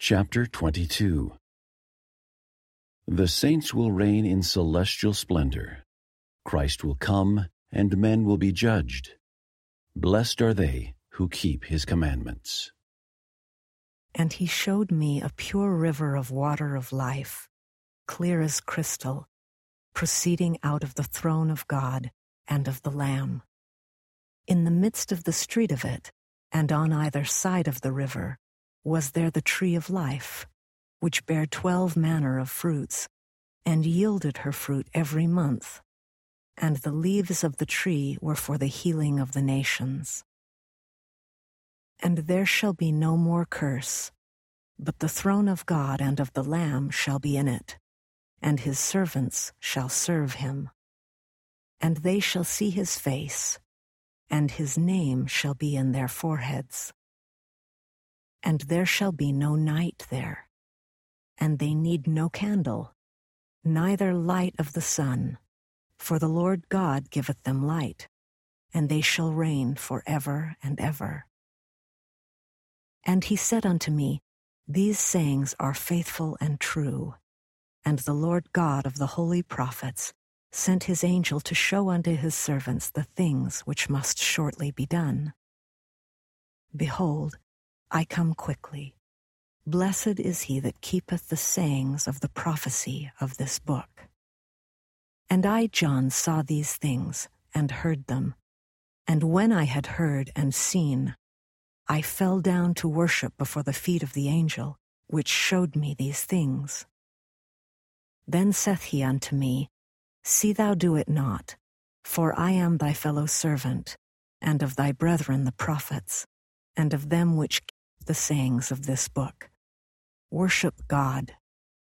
Chapter 22. The saints will reign in celestial splendor. Christ will come, and men will be judged. Blessed are they who keep his commandments. And he showed me a pure river of water of life, clear as crystal, proceeding out of the throne of God and of the Lamb. In the midst of the street of it, and on either side of the river, was there the tree of life, which bare 12 manner of fruits, and yielded her fruit every month. And the leaves of the tree were for the healing of the nations. And there shall be no more curse, but the throne of God and of the Lamb shall be in it, and his servants shall serve him. And they shall see his face, and his name shall be in their foreheads. And there shall be no night there, and they need no candle, neither light of the sun, for the Lord God giveth them light, and they shall reign forever and ever. And he said unto me, These sayings are faithful and true. And the Lord God of the holy prophets sent his angel to show unto his servants the things which must shortly be done. Behold, I come quickly. Blessed is he that keepeth the sayings of the prophecy of this book. And I, John, saw these things, and heard them. And when I had heard and seen, I fell down to worship before the feet of the angel, which showed me these things. Then saith he unto me, See thou do it not, for I am thy fellow servant, and of thy brethren the prophets, and of them which keep the sayings of this book. Worship God.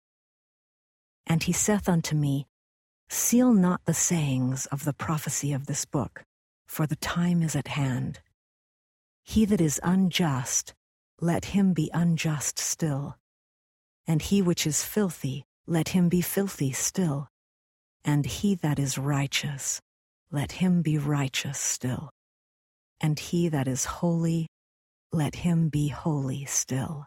And he saith unto me, Seal not the sayings of the prophecy of this book, for the time is at hand. He that is unjust, let him be unjust still. And he which is filthy, let him be filthy still. And he that is righteous, let him be righteous still. And he that is holy, let him be holy still.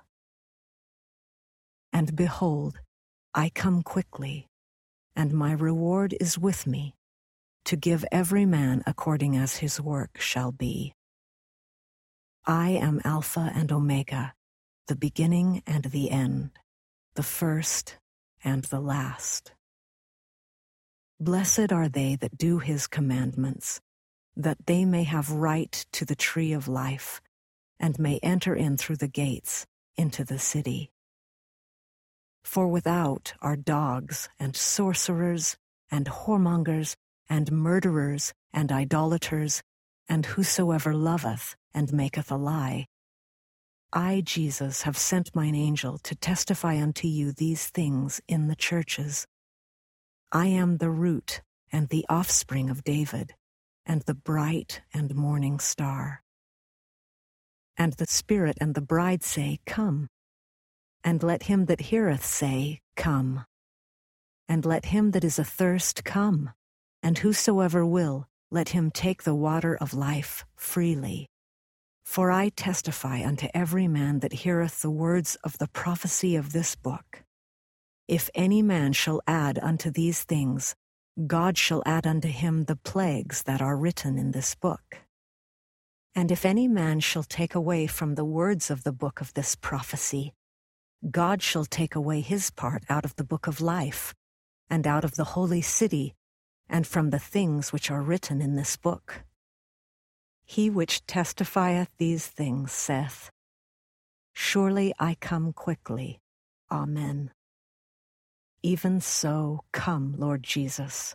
And behold, I come quickly, and my reward is with me, to give every man according as his work shall be. I am Alpha and Omega, the beginning and the end, the first and the last. Blessed are they that do his commandments, that they may have right to the tree of life, and may enter in through the gates into the city. For without are dogs, and sorcerers, and whoremongers, and murderers, and idolaters, and whosoever loveth and maketh a lie. I, Jesus, have sent mine angel to testify unto you these things in the churches. I am the root and the offspring of David, and the bright and morning star. And the Spirit and the bride say, Come. And let him that heareth say, Come. And let him that is athirst come. And whosoever will, let him take the water of life freely. For I testify unto every man that heareth the words of the prophecy of this book. If any man shall add unto these things, God shall add unto him the plagues that are written in this book. And if any man shall take away from the words of the book of this prophecy, God shall take away his part out of the book of life, and out of the holy city, and from the things which are written in this book. He which testifieth these things saith, Surely I come quickly. Amen. Even so, come, Lord Jesus.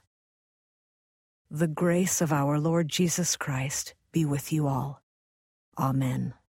The grace of our Lord Jesus Christ be with you all. Amen.